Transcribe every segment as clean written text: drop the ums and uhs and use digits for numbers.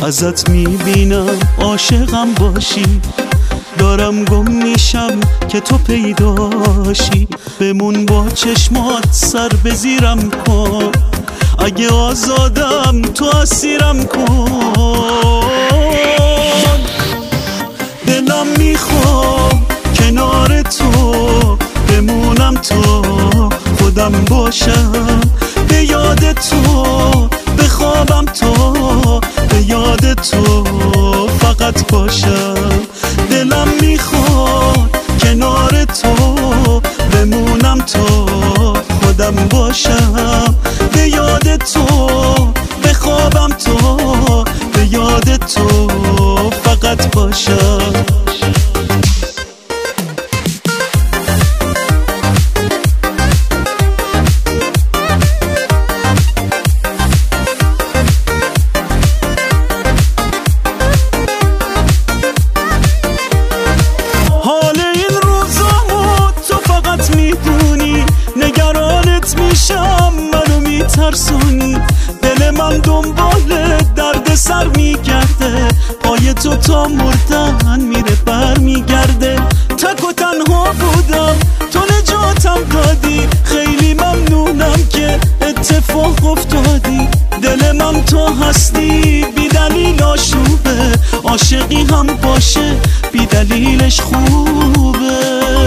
ازت میبینم عاشقم باشی، دارم گم میشم که تو پیداشی. بمون با چشمات سر به زیرم کن، اگه آزادم تو اسیرم کن. دلم میخوام کنار تو بمونم تا خودم باشم، به یاد تو بخوابم تا به یاد تو فقط باشم. دلم میخواد کنار تو بمونم تا خودم باشم، به یاد تو بخوابم تا به یاد تو فقط باشم. منو میترسونی، دل من دنبال درد سر میگرده، پای تو تا مردن میره بر میگرده. تک و تنها بودم تو نجاتم دادی، خیلی ممنونم که اتفاق افتادی. دل من تو هستی بی دلیل آشوبه، عاشقی هم باشه بی دلیلش خوبه.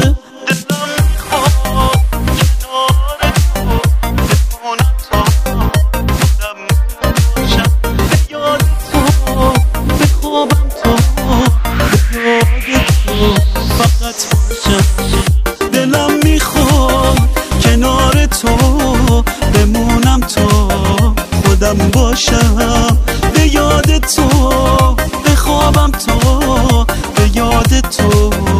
دلم میخواد کنار تو بمونم تا خودم باشم، به یاد تو بخوابم تا به یاد تو